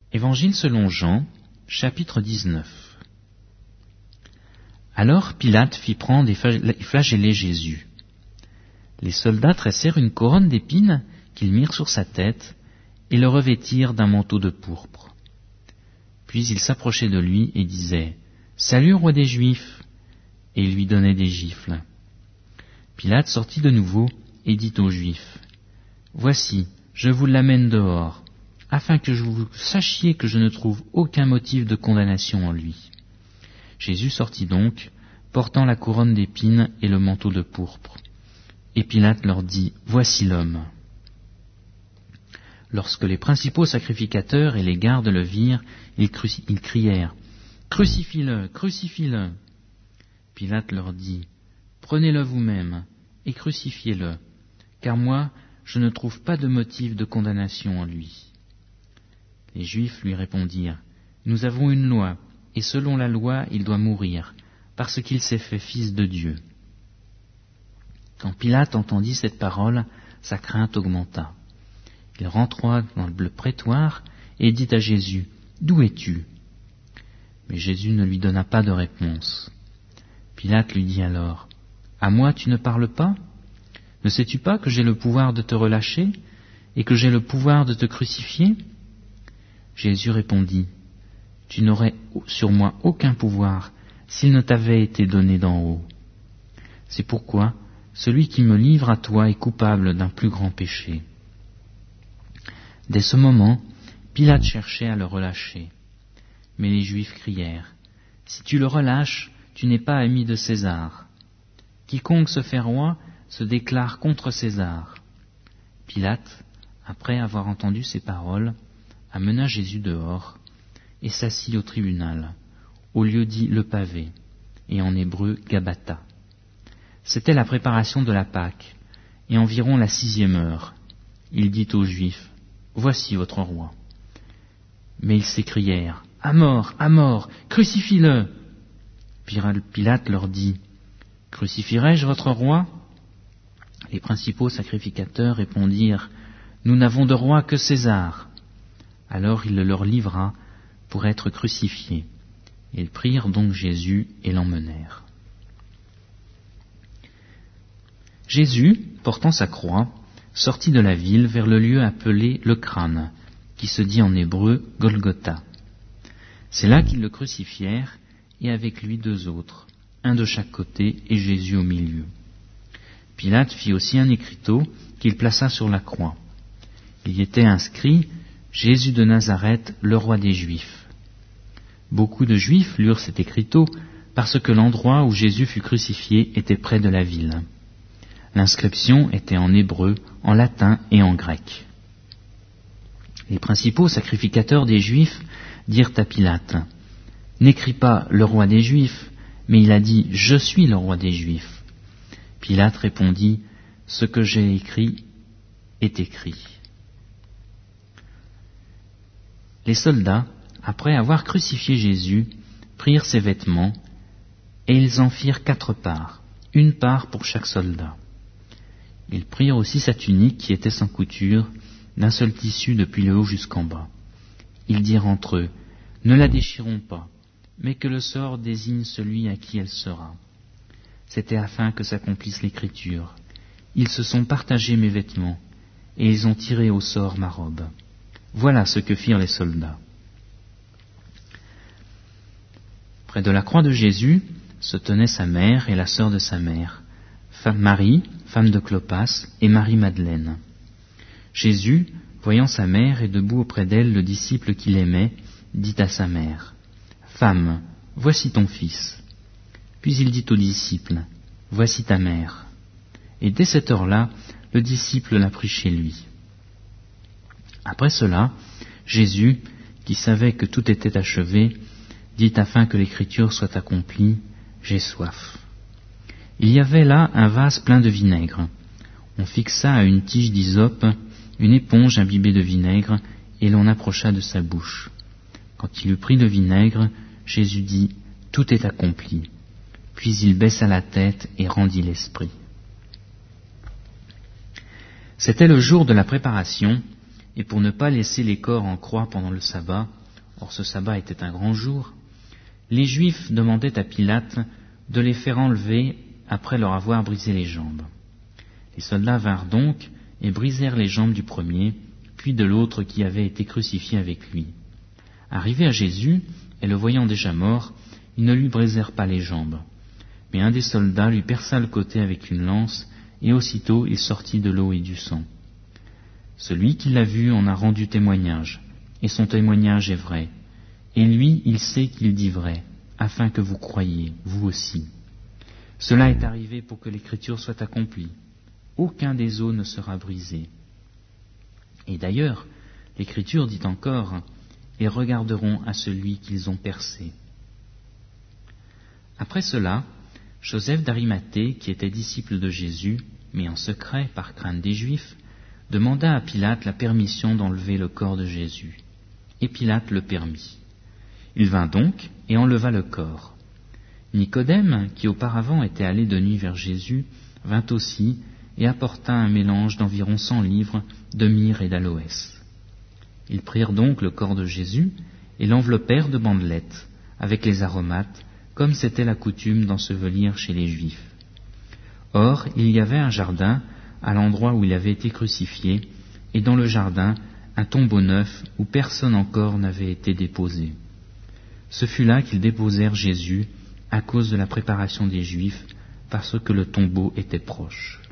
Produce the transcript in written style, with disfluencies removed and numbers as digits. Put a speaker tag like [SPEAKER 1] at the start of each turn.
[SPEAKER 1] Évangile selon Jean, chapitre 19. Alors Pilate fit prendre et flageller Jésus. Les soldats tressèrent une couronne d'épines qu'ils mirent sur sa tête et le revêtirent d'un manteau de pourpre. Puis ils s'approchaient de lui et disaient « Salut, roi des Juifs !» et ils lui donnaient des gifles. Pilate sortit de nouveau et dit aux Juifs « Voici, je vous l'amène dehors, afin que vous sachiez que je ne trouve aucun motif de condamnation en lui. » Jésus sortit donc, portant la couronne d'épines et le manteau de pourpre. Et Pilate leur dit « Voici l'homme !» Lorsque les principaux sacrificateurs et les gardes le virent, ils crièrent « Crucifie-le, crucifie-le !» Pilate leur dit « Prenez-le vous-même et crucifiez-le, car moi, je ne trouve pas de motif de condamnation en lui. » Les Juifs lui répondirent « Nous avons une loi, et selon la loi, il doit mourir, parce qu'il s'est fait fils de Dieu. » Quand Pilate entendit cette parole, sa crainte augmenta. Il rentra dans le prétoire et dit à Jésus « D'où es-tu » Mais Jésus ne lui donna pas de réponse. Pilate lui dit alors « À moi tu ne parles pas ? Ne sais-tu pas que j'ai le pouvoir de te relâcher et que j'ai le pouvoir de te crucifier ?» Jésus répondit « Tu n'aurais sur moi aucun pouvoir s'il ne t'avait été donné d'en haut. C'est pourquoi celui qui me livre à toi est coupable d'un plus grand péché. » Dès ce moment, Pilate cherchait à le relâcher. Mais les Juifs crièrent « Si tu le relâches, tu n'es pas ami de César. Quiconque se fait roi se déclare contre César. » Pilate, après avoir entendu ces paroles, amena Jésus dehors et s'assit au tribunal, au lieu dit le pavé, et en hébreu Gabbatha. C'était la préparation de la Pâque, et environ la 6e heure. Il dit aux Juifs « Voici votre roi. » Mais ils s'écrièrent « À mort, crucifie-le » Pilate leur dit « Crucifierai-je votre roi ?» Les principaux sacrificateurs répondirent « Nous n'avons de roi que César. » Alors il le leur livra pour être crucifié. Ils prirent donc Jésus et l'emmenèrent. Jésus, portant sa croix, sortit de la ville vers le lieu appelé le crâne, qui se dit en hébreu Golgotha. C'est là qu'ils le crucifièrent, et avec lui 2 autres, un de chaque côté et Jésus au milieu. Pilate fit aussi un écriteau qu'il plaça sur la croix. Il y était inscrit « Jésus de Nazareth, le roi des Juifs ». Beaucoup de Juifs lurent cet écriteau parce que l'endroit où Jésus fut crucifié était près de la ville. L'inscription était en hébreu, en latin et en grec. Les principaux sacrificateurs des Juifs dirent à Pilate « N'écris pas le roi des Juifs, mais il a dit « Je suis le roi des Juifs ». Pilate répondit « Ce que j'ai écrit est écrit ». Les soldats, après avoir crucifié Jésus, prirent ses vêtements, et ils en firent 4 parts, 1 part pour chaque soldat. Ils prirent aussi sa tunique qui était sans couture, d'un seul tissu depuis le haut jusqu'en bas. Ils dirent entre eux, « Ne la déchirons pas, mais que le sort désigne celui à qui elle sera. » C'était afin que s'accomplisse l'Écriture. Ils se sont partagés mes vêtements, et ils ont tiré au sort ma robe. Voilà ce que firent les soldats. Près de la croix de Jésus se tenaient sa mère et la sœur de sa mère, Marie, femme de Clopas, et Marie-Madeleine. Jésus, voyant sa mère et debout auprès d'elle le disciple qu'il aimait, dit à sa mère, « Femme, voici ton fils. » Puis il dit au disciple, « Voici ta mère. » Et dès cette heure-là, le disciple la prit chez lui. Après cela, Jésus, qui savait que tout était achevé, dit afin que l'écriture soit accomplie, « J'ai soif. » Il y avait là un vase plein de vinaigre. On fixa à une tige d'hysope une éponge imbibée de vinaigre, et l'on approcha de sa bouche. Quand il eut pris le vinaigre, Jésus dit, « Tout est accompli. » Puis il baissa la tête et rendit l'esprit. C'était le jour de la préparation, et pour ne pas laisser les corps en croix pendant le sabbat, or ce sabbat était un grand jour, les Juifs demandaient à Pilate de les faire enlever après leur avoir brisé les jambes. Les soldats vinrent donc et brisèrent les jambes du premier, puis de l'autre qui avait été crucifié avec lui. Arrivés à Jésus, et le voyant déjà mort, ils ne lui brisèrent pas les jambes. Mais un des soldats lui perça le côté avec une lance, et aussitôt il sortit de l'eau et du sang. Celui qui l'a vu en a rendu témoignage, et son témoignage est vrai. Et lui, il sait qu'il dit vrai, afin que vous croyiez, vous aussi. Cela est arrivé pour que l'Écriture soit accomplie. Aucun des os ne sera brisé. Et d'ailleurs, l'Écriture dit encore, et regarderont à celui qu'ils ont percé. Après cela, Joseph d'Arimathée, qui était disciple de Jésus, mais en secret par crainte des Juifs, demanda à Pilate la permission d'enlever le corps de Jésus. Et Pilate le permit. Il vint donc et enleva le corps. Nicodème, qui auparavant était allé de nuit vers Jésus, vint aussi et apporta un mélange d'environ 100 livres de myrrhe et d'aloès. Ils prirent donc le corps de Jésus et l'enveloppèrent de bandelettes, avec les aromates, comme c'était la coutume d'ensevelir chez les Juifs. Or, il y avait un jardin à l'endroit où il avait été crucifié, et dans le jardin, un tombeau neuf où personne encore n'avait été déposé. Ce fut là qu'ils déposèrent Jésus à cause de la préparation des Juifs, parce que le tombeau était proche.